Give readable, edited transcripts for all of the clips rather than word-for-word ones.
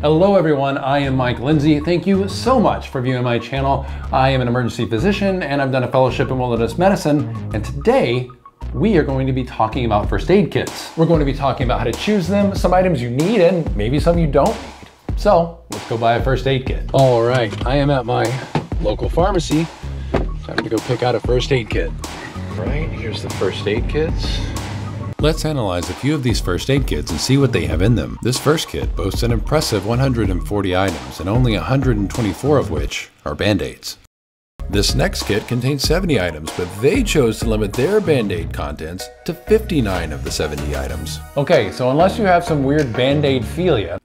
Hello everyone, I am Mike Lindsay. Thank you so much for viewing my channel. I am an emergency physician and I've done a fellowship in wilderness medicine. And today we are going to be talking about first aid kits. We're going to be talking about how to choose them, some items you need and maybe some you don't need. So let's go buy a first aid kit. All right, I am at my local pharmacy. Time to go pick out a first aid kit. All right, here's the first aid kits. Let's analyze a few of these first aid kits and see what they have in them. This first kit boasts an impressive 140 items and only 124 of which are Band-Aids. This next kit contains 70 items, but they chose to limit their Band-Aid contents to 59 of the 70 items. Okay, so unless you have some weird Band-Aid philia,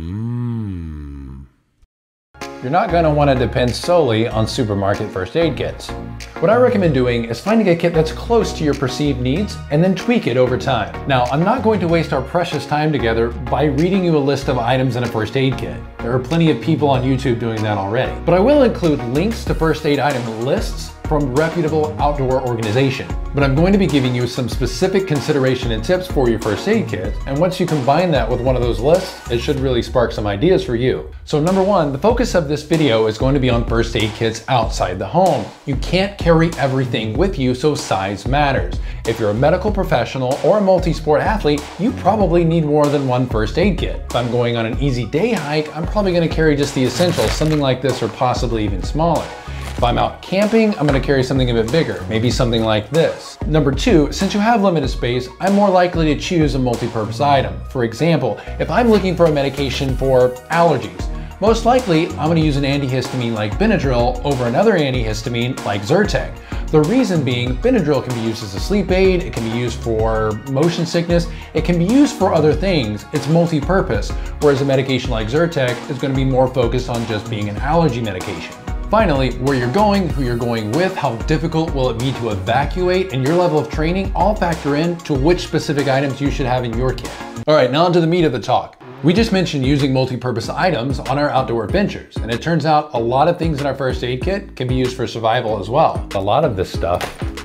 you're not going to want to depend solely on supermarket first aid kits. What I recommend doing is finding a kit that's close to your perceived needs and then tweak it over time. Now, I'm not going to waste our precious time together by reading you a list of items in a first aid kit. There are plenty of people on YouTube doing that already. But I will include links to first aid item lists from reputable outdoor organization. But I'm going to be giving you some specific consideration and tips for your first aid kit, and once you combine that with one of those lists, it should really spark some ideas for you. So number one, the focus of this video is going to be on first aid kits outside the home. You can't carry everything with you, so size matters. If you're a medical professional or a multi-sport athlete, you probably need more than one first aid kit. If I'm going on an easy day hike, I'm probably going to carry just the essentials, something like this or possibly even smaller. If I'm out camping, I'm going to carry something a bit bigger, maybe something like this. Number two, since you have limited space, I'm more likely to choose a multi-purpose item. For example, if I'm looking for a medication for allergies, most likely I'm going to use an antihistamine like Benadryl over another antihistamine like Zyrtec. The reason being, Benadryl can be used as a sleep aid, it can be used for motion sickness, it can be used for other things. It's multi-purpose, whereas a medication like Zyrtec is going to be more focused on just being an allergy medication. Finally, where you're going, who you're going with, how difficult will it be to evacuate, and your level of training all factor in to which specific items you should have in your kit. All right, now onto the meat of the talk. We just mentioned using multi-purpose items on our outdoor adventures, and it turns out a lot of things in our first aid kit can be used for survival as well. A lot of this stuff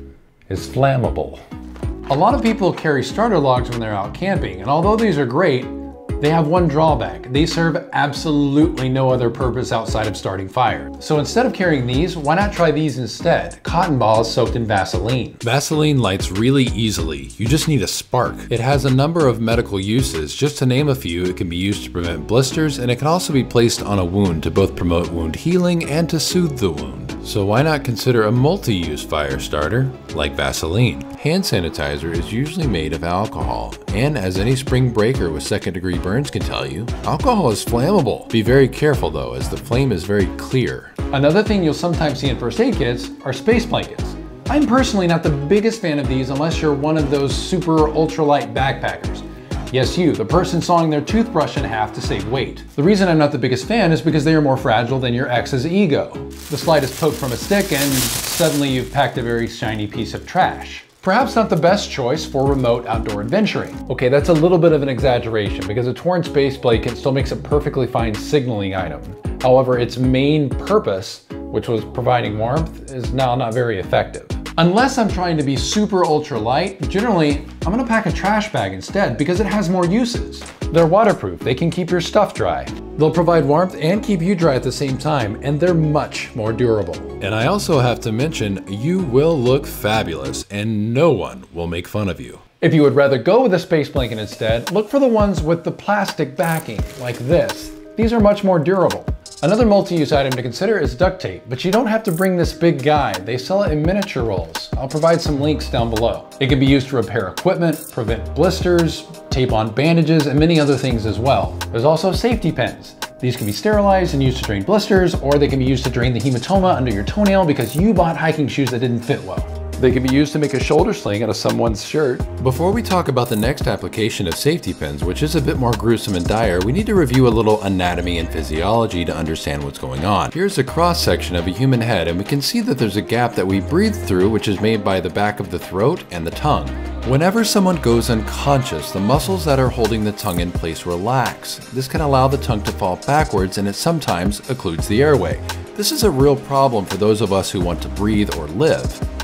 is flammable. A lot of people carry starter logs when they're out camping, and although these are great, they have one drawback. They serve absolutely no other purpose outside of starting fire. So instead of carrying these, why not try these instead? Cotton balls soaked in Vaseline. Vaseline lights really easily. You just need a spark. It has a number of medical uses. Just to name a few, it can be used to prevent blisters, and it can also be placed on a wound to both promote wound healing and to soothe the wound. So why not consider a multi-use fire starter like Vaseline? Hand sanitizer is usually made of alcohol, and as any spring breaker with second-degree burns can tell you, alcohol is flammable. Be very careful though, as the flame is very clear. Another thing you'll sometimes see in first aid kits are space blankets. I'm personally not the biggest fan of these unless you're one of those super ultralight backpackers. Yes, you, the person sawing their toothbrush in half to save weight. The reason I'm not the biggest fan is because they are more fragile than your ex's ego. The slightest poke from a stick and suddenly you've packed a very shiny piece of trash. Perhaps not the best choice for remote outdoor adventuring. Okay, that's a little bit of an exaggeration because a torn space blanket still makes a perfectly fine signaling item. However, its main purpose, which was providing warmth, is now not very effective. Unless I'm trying to be super ultra light, generally I'm gonna pack a trash bag instead because it has more uses. They're waterproof, they can keep your stuff dry. They'll provide warmth and keep you dry at the same time, and they're much more durable. And I also have to mention, you will look fabulous and no one will make fun of you. If you would rather go with a space blanket instead, look for the ones with the plastic backing, like this. These are much more durable. Another multi-use item to consider is duct tape, but you don't have to bring this big guy. They sell it in miniature rolls. I'll provide some links down below. It can be used to repair equipment, prevent blisters, tape on bandages, and many other things as well. There's also safety pins. These can be sterilized and used to drain blisters, or they can be used to drain the hematoma under your toenail because you bought hiking shoes that didn't fit well. They can be used to make a shoulder sling out of someone's shirt. Before we talk about the next application of safety pins, which is a bit more gruesome and dire, we need to review a little anatomy and physiology to understand what's going on. Here's a cross-section of a human head, and we can see that there's a gap that we breathe through, which is made by the back of the throat and the tongue. Whenever someone goes unconscious, the muscles that are holding the tongue in place relax. This can allow the tongue to fall backwards, and it sometimes occludes the airway. This is a real problem for those of us who want to breathe or live.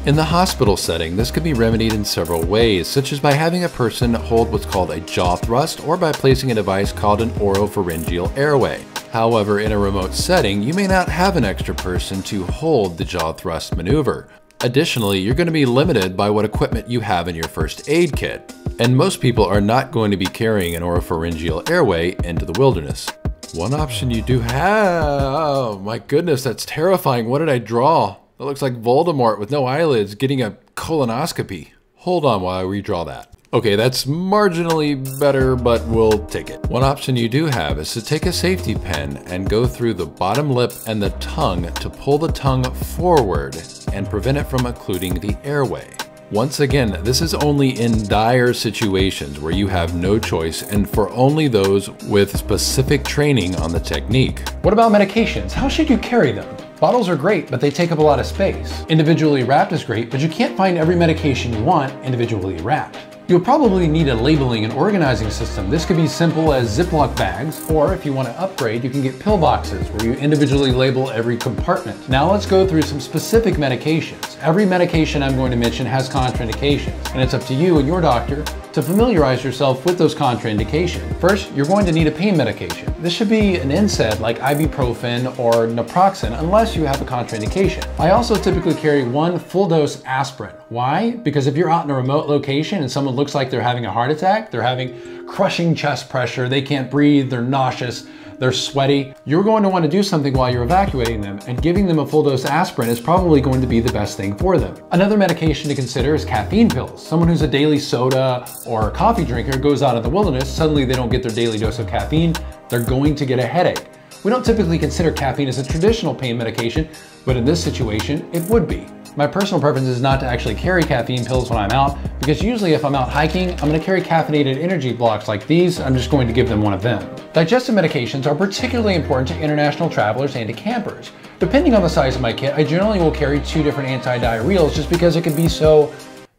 In the hospital setting, this can be remedied in several ways, such as by having a person hold what's called a jaw thrust or by placing a device called an oropharyngeal airway. However, in a remote setting, you may not have an extra person to hold the jaw thrust maneuver. Additionally, you're going to be limited by what equipment you have in your first aid kit, and most people are not going to be carrying an oropharyngeal airway into the wilderness. One option you do have, oh my goodness, that's terrifying. What did I draw? That looks like Voldemort with no eyelids getting a colonoscopy. Hold on while I redraw that. Okay, that's marginally better, but we'll take it. One option you do have is to take a safety pen and go through the bottom lip and the tongue to pull the tongue forward and prevent it from occluding the airway. Once again, this is only in dire situations where you have no choice and for only those with specific training on the technique. What about medications? How should you carry them? Bottles are great, but they take up a lot of space. Individually wrapped is great, but you can't find every medication you want individually wrapped. You'll probably need a labeling and organizing system. This could be simple as Ziploc bags, or if you want to upgrade, you can get pill boxes where you individually label every compartment. Now let's go through some specific medications. Every medication I'm going to mention has contraindications, and it's up to you and your doctor to familiarize yourself with those contraindications. First, you're going to need a pain medication. This should be an NSAID like ibuprofen or naproxen unless you have a contraindication. I also typically carry one full dose aspirin. Why? Because if you're out in a remote location and someone looks like they're having a heart attack, they're having crushing chest pressure, they can't breathe, they're nauseous, they're sweaty, you're going to want to do something while you're evacuating them, and giving them a full dose aspirin is probably going to be the best thing for them. Another medication to consider is caffeine pills. Someone who's a daily soda or a coffee drinker goes out in the wilderness, suddenly they don't get their daily dose of caffeine, they're going to get a headache. We don't typically consider caffeine as a traditional pain medication, but in this situation, it would be. My personal preference is not to actually carry caffeine pills when I'm out, because usually if I'm out hiking, I'm going to carry caffeinated energy blocks like these. I'm just going to give them one of them. Digestive medications are particularly important to international travelers and to campers. Depending on the size of my kit, I generally will carry 2 different anti-diarrheals just because it can be so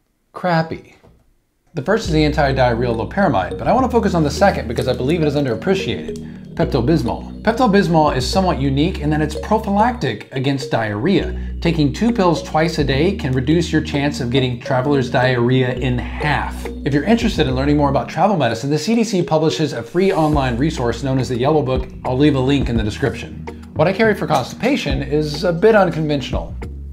crappy. The first is the anti-diarrheal loperamide, but I want to focus on the second because I believe it is underappreciated. Pepto-Bismol. Pepto-Bismol is somewhat unique in that it's prophylactic against diarrhea. Taking 2 pills twice a day can reduce your chance of getting traveler's diarrhea in half. If you're interested in learning more about travel medicine, the CDC publishes a free online resource known as the Yellow Book. I'll leave a link in the description. What I carry for constipation is a bit unconventional.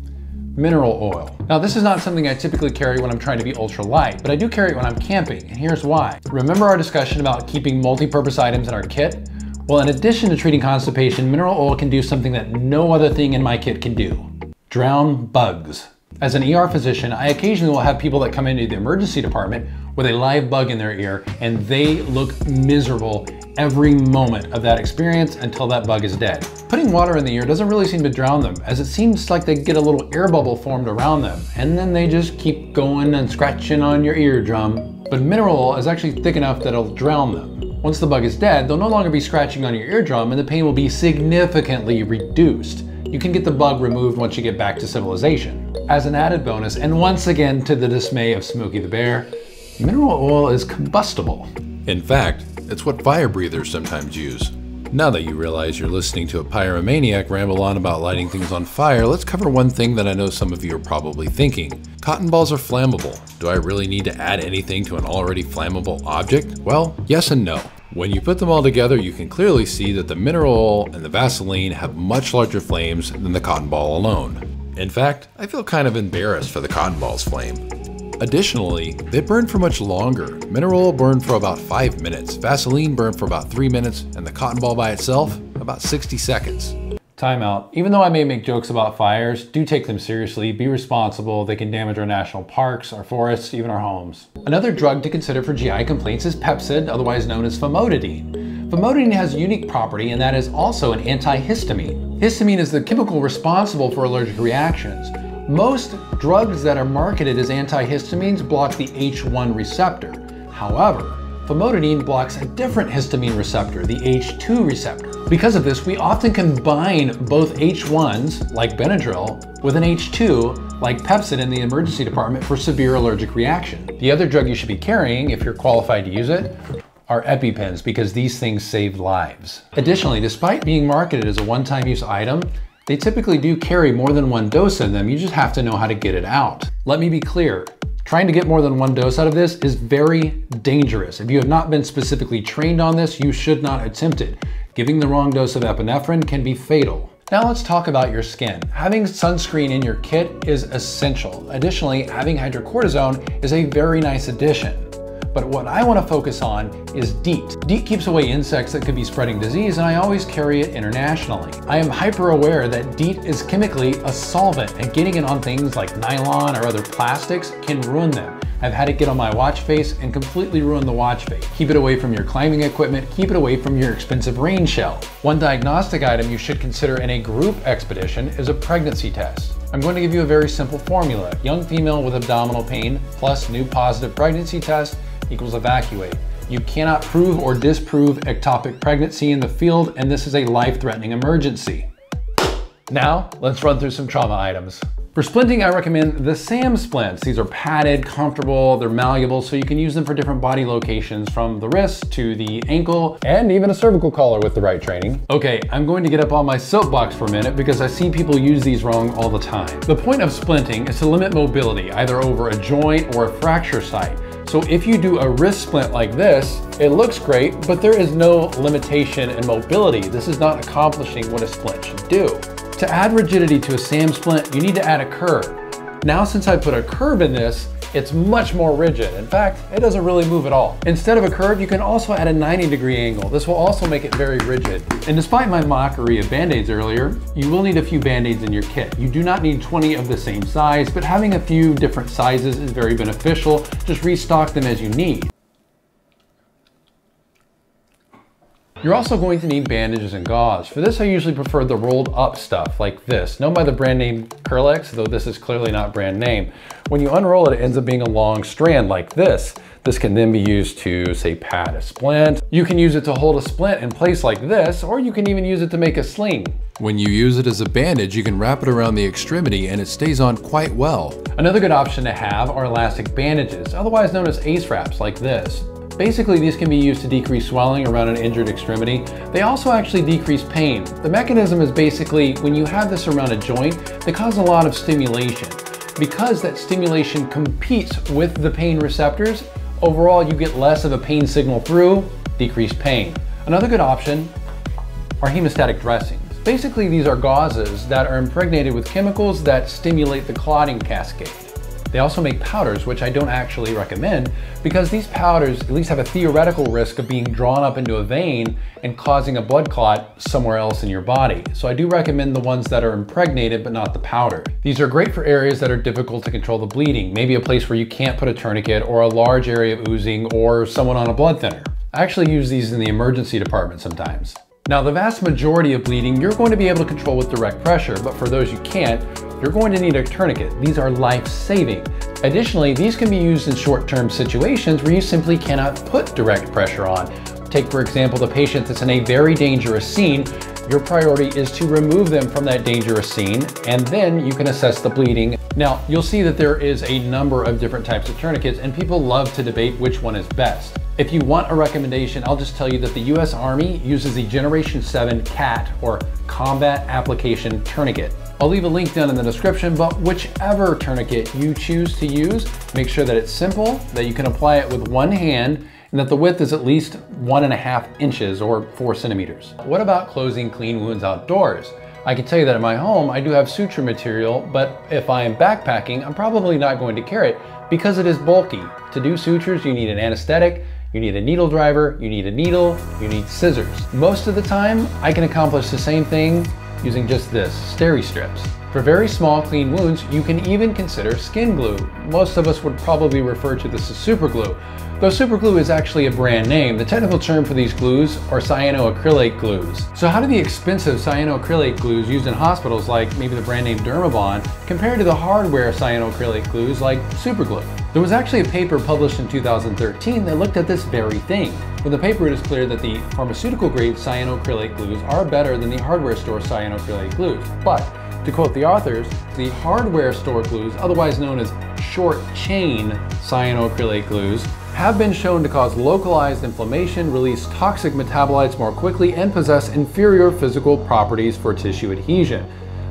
Mineral oil. Now this is not something I typically carry when I'm trying to be ultra light, but I do carry it when I'm camping, and here's why. Remember our discussion about keeping multi-purpose items in our kit? Well, in addition to treating constipation, mineral oil can do something that no other thing in my kit can do. Drown bugs. As an ER physician, I occasionally will have people that come into the emergency department with a live bug in their ear, and they look miserable every moment of that experience until that bug is dead. Putting water in the ear doesn't really seem to drown them, as it seems like they get a little air bubble formed around them, and then they just keep going and scratching on your eardrum. But mineral oil is actually thick enough that it'll drown them. Once the bug is dead, they'll no longer be scratching on your eardrum, and the pain will be significantly reduced. You can get the bug removed once you get back to civilization. As an added bonus, and once again to the dismay of Smokey the Bear, mineral oil is combustible. In fact, it's what fire breathers sometimes use. Now that you realize you're listening to a pyromaniac ramble on about lighting things on fire, let's cover one thing that I know some of you are probably thinking. Cotton balls are flammable. Do I really need to add anything to an already flammable object? Well, yes and no. When you put them all together, you can clearly see that the mineral oil and the Vaseline have much larger flames than the cotton ball alone. In fact, I feel kind of embarrassed for the cotton ball's flame. Additionally, they burn for much longer. Mineral oil burned for about 5 minutes, Vaseline burned for about 3 minutes, and the cotton ball by itself, about 60 seconds. Time out. Even though I may make jokes about fires, do take them seriously, be responsible. They can damage our national parks, our forests, even our homes. Another drug to consider for GI complaints is Pepcid, otherwise known as famotidine. Famotidine has a unique property, and that is also an antihistamine. Histamine is the chemical responsible for allergic reactions. Most drugs that are marketed as antihistamines block the H1 receptor. However, famotidine blocks a different histamine receptor, the H2 receptor. Because of this, we often combine both H1s, like Benadryl, with an H2, like Pepcid in the emergency department for severe allergic reaction. The other drug you should be carrying, if you're qualified to use it, are EpiPens, because these things save lives. Additionally, despite being marketed as a one-time use item, They typically do carry more than one dose in them, you just have to know how to get it out. Let me be clear, trying to get more than one dose out of this is very dangerous. If you have not been specifically trained on this, you should not attempt it. Giving the wrong dose of epinephrine can be fatal. Now let's talk about your skin. Having sunscreen in your kit is essential. Additionally, having hydrocortisone is a very nice addition. But what I want to focus on is DEET. DEET keeps away insects that could be spreading disease, and I always carry it internationally. I am hyper aware that DEET is chemically a solvent, and getting it on things like nylon or other plastics can ruin them. I've had it get on my watch face and completely ruin the watch face. Keep it away from your climbing equipment, keep it away from your expensive rain shell. One diagnostic item you should consider in a group expedition is a pregnancy test. I'm going to give you a very simple formula. Young female with abdominal pain plus new positive pregnancy test equals evacuate. You cannot prove or disprove ectopic pregnancy in the field, and this is a life-threatening emergency. Now, let's run through some trauma items. For splinting, I recommend the SAM splints. These are padded, comfortable, they're malleable, so you can use them for different body locations from the wrist to the ankle, and even a cervical collar with the right training. Okay, I'm going to get up on my soapbox for a minute because I see people use these wrong all the time. The point of splinting is to limit mobility, either over a joint or a fracture site. So if you do a wrist splint like this, it looks great, but there is no limitation in mobility. This is not accomplishing what a splint should do. To add rigidity to a SAM splint, you need to add a curve. Now, since I put a curve in this, it's much more rigid. In fact, it doesn't really move at all. Instead of a curve, you can also add a 90-degree angle. This will also make it very rigid. And despite my mockery of Band-Aids earlier, you will need a few Band-Aids in your kit. You do not need 20 of the same size, but having a few different sizes is very beneficial. Just restock them as you need. You're also going to need bandages and gauze. For this, I usually prefer the rolled up stuff like this, known by the brand name Kerlix, though this is clearly not brand name. When you unroll it, it ends up being a long strand like this. This can then be used to, say, pad a splint. You can use it to hold a splint in place like this, or you can even use it to make a sling. When you use it as a bandage, you can wrap it around the extremity and it stays on quite well. Another good option to have are elastic bandages, otherwise known as ACE wraps like this. Basically, these can be used to decrease swelling around an injured extremity. They also actually decrease pain. The mechanism is basically, when you have this around a joint, they cause a lot of stimulation. Because that stimulation competes with the pain receptors, overall you get less of a pain signal through, decreased pain. Another good option are hemostatic dressings. Basically, these are gauzes that are impregnated with chemicals that stimulate the clotting cascade. They also make powders, which I don't actually recommend because these powders at least have a theoretical risk of being drawn up into a vein and causing a blood clot somewhere else in your body. So I do recommend the ones that are impregnated but not the powder. These are great for areas that are difficult to control the bleeding, maybe a place where you can't put a tourniquet or a large area of oozing or someone on a blood thinner. I actually use these in the emergency department sometimes. Now, the vast majority of bleeding you're going to be able to control with direct pressure, but for those you can't, you're going to need a tourniquet. These are life-saving. Additionally, these can be used in short-term situations where you simply cannot put direct pressure on. Take, for example, the patient that's in a very dangerous scene. Your priority is to remove them from that dangerous scene, and then you can assess the bleeding. Now, you'll see that there is a number of different types of tourniquets, and people love to debate which one is best. If you want a recommendation, I'll just tell you that the US Army uses the Generation 7 CAT, or Combat Application Tourniquet. I'll leave a link down in the description, but whichever tourniquet you choose to use, make sure that it's simple, that you can apply it with one hand, and that the width is at least 1.5 inches or 4 centimeters. What about closing clean wounds outdoors? I can tell you that at my home, I do have suture material, but if I am backpacking, I'm probably not going to carry it because it is bulky. To do sutures, you need an anesthetic, you need a needle driver, you need a needle, you need scissors. Most of the time, I can accomplish the same thing using just this, Steri-Strips. For very small, clean wounds, you can even consider skin glue. Most of us would probably refer to this as super glue. Though super glue is actually a brand name, the technical term for these glues are cyanoacrylate glues. So how do the expensive cyanoacrylate glues used in hospitals, like maybe the brand name Dermabond, compare to the hardware cyanoacrylate glues like super glue? There was actually a paper published in 2013 that looked at this very thing. From the paper, it is clear that the pharmaceutical grade cyanoacrylate glues are better than the hardware store cyanoacrylate glues. But to quote the authors, the hardware store glues, otherwise known as short chain cyanoacrylate glues, have been shown to cause localized inflammation, release toxic metabolites more quickly, and possess inferior physical properties for tissue adhesion.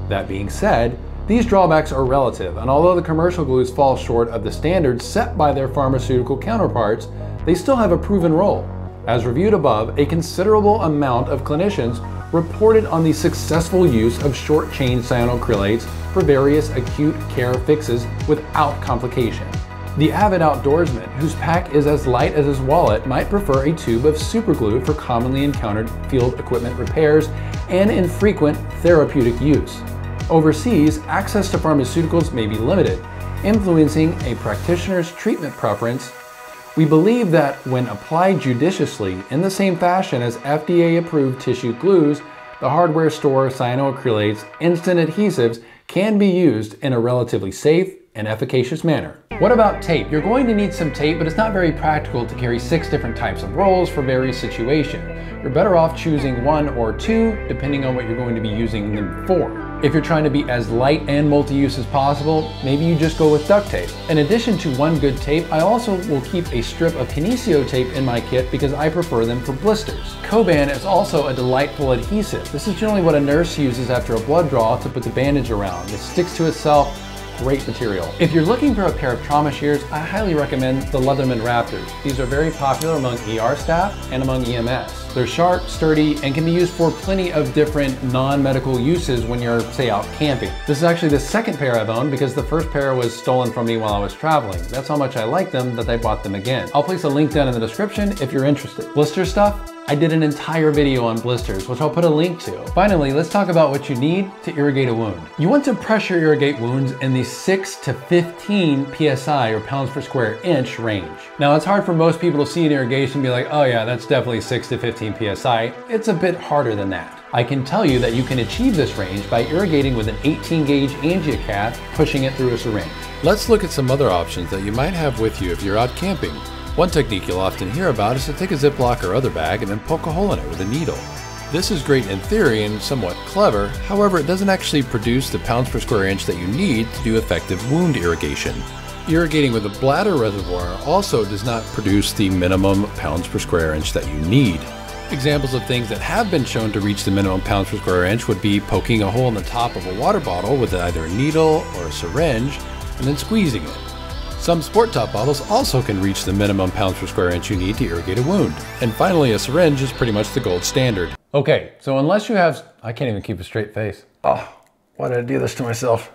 That being said, these drawbacks are relative, and although the commercial glues fall short of the standards set by their pharmaceutical counterparts, they still have a proven role. As reviewed above, a considerable amount of clinicians reported on the successful use of short-chain cyanocrylates for various acute care fixes without complication. The avid outdoorsman, whose pack is as light as his wallet, might prefer a tube of superglue for commonly encountered field equipment repairs and infrequent therapeutic use. Overseas, access to pharmaceuticals may be limited, influencing a practitioner's treatment preference. We believe that when applied judiciously, in the same fashion as FDA-approved tissue glues, the hardware store cyanoacrylates instant adhesives can be used in a relatively safe and efficacious manner. What about tape? You're going to need some tape, but it's not very practical to carry 6 different types of rolls for various situations. You're better off choosing 1 or 2, depending on what you're going to be using them for. If you're trying to be as light and multi-use as possible, maybe you just go with duct tape. In addition to 1 good tape, I also will keep a strip of Kinesio tape in my kit because I prefer them for blisters. Coban is also a delightful adhesive. This is generally what a nurse uses after a blood draw to put the bandage around. It sticks to itself. Great material. If you're looking for a pair of trauma shears, I highly recommend the Leatherman Raptors. These are very popular among ER staff and among EMS. They're sharp, sturdy, and can be used for plenty of different non-medical uses when you're, say, out camping. This is actually the second pair I've owned because the first pair was stolen from me while I was traveling. That's how much I like them that I bought them again. I'll place a link down in the description if you're interested. Blister stuff? I did an entire video on blisters, which I'll put a link to. Finally, let's talk about what you need to irrigate a wound. You want to pressure irrigate wounds in the 6 to 15 PSI or pounds per square inch range. Now, it's hard for most people to see an irrigation and be like, oh yeah, that's definitely 6 to 15 PSI. It's a bit harder than that. I can tell you that you can achieve this range by irrigating with an 18 gauge angiocath, pushing it through a syringe. Let's look at some other options that you might have with you if you're out camping. One technique you'll often hear about is to take a Ziploc or other bag and then poke a hole in it with a needle. This is great in theory and somewhat clever, however it doesn't actually produce the pounds per square inch that you need to do effective wound irrigation. Irrigating with a bladder reservoir also does not produce the minimum pounds per square inch that you need. Examples of things that have been shown to reach the minimum pounds per square inch would be poking a hole in the top of a water bottle with either a needle or a syringe and then squeezing it. Some Sport Top bottles also can reach the minimum pounds per square inch you need to irrigate a wound. And finally, a syringe is pretty much the gold standard. Okay, so unless you have, I can't even keep a straight face. Oh, why did I do this to myself?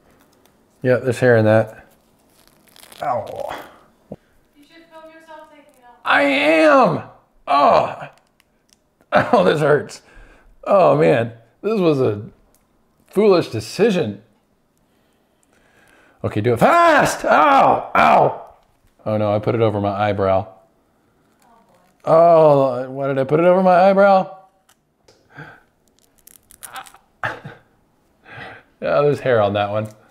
Yeah, there's hair in that. Ow. You should film yourself taking it off. I am! Oh, oh, this hurts. Oh man, this was a foolish decision. Okay, do it fast! Ow! Ow! Oh no, I put it over my eyebrow. Oh, why did I put it over my eyebrow? Yeah, there's hair on that one.